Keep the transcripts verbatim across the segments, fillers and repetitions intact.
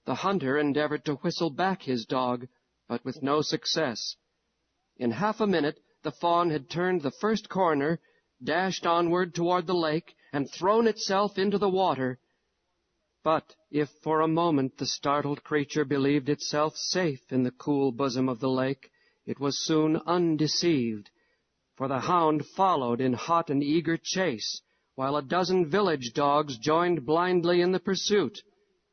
The hunter endeavored to whistle back his dog, but with no success. In half a minute the fawn had turned the first corner, dashed onward toward the lake, and thrown itself into the water. But if for a moment the startled creature believed itself safe in the cool bosom of the lake, it was soon undeceived, for the hound followed in hot and eager chase, while a dozen village dogs joined blindly in the pursuit.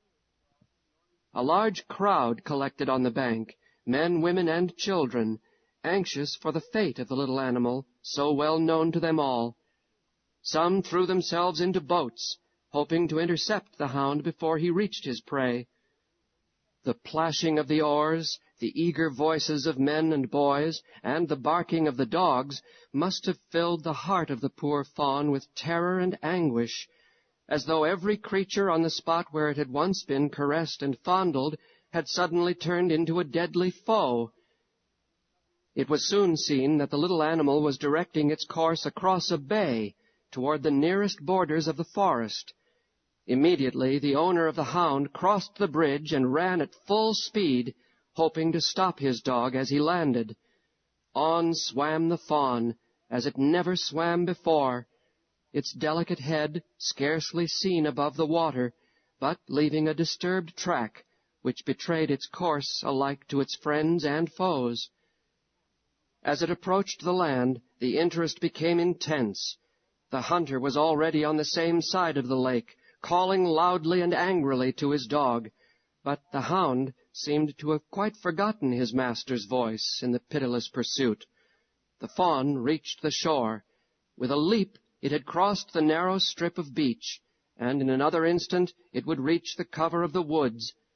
A large crowd collected on the bank, men, women, and children, anxious for the fate of the little animal, so well known to them all. Some threw themselves into boats, hoping to intercept the hound before he reached his prey. The plashing of the oars, the eager voices of men and boys, and the barking of the dogs must have filled the heart of the poor fawn with terror and anguish, as though every creature on the spot where it had once been caressed and fondled had suddenly turned into a deadly foe. It was soon seen that the little animal was directing its course across a bay toward the nearest borders of the forest. Immediately the owner of the hound crossed the bridge and ran at full speed, hoping to stop his dog as he landed. On swam the fawn, as it never swam before, its delicate head scarcely seen above the water, but leaving a disturbed track which betrayed its course alike to its friends and foes. As it approached the land, the interest became intense. The hunter was already on the same side of the lake, calling loudly and angrily to his dog, but the hound seemed to have quite forgotten his master's voice in the pitiless pursuit. The fawn reached the shore. With a leap it had crossed the narrow strip of beach, and in another instant it would reach the cover of the woods,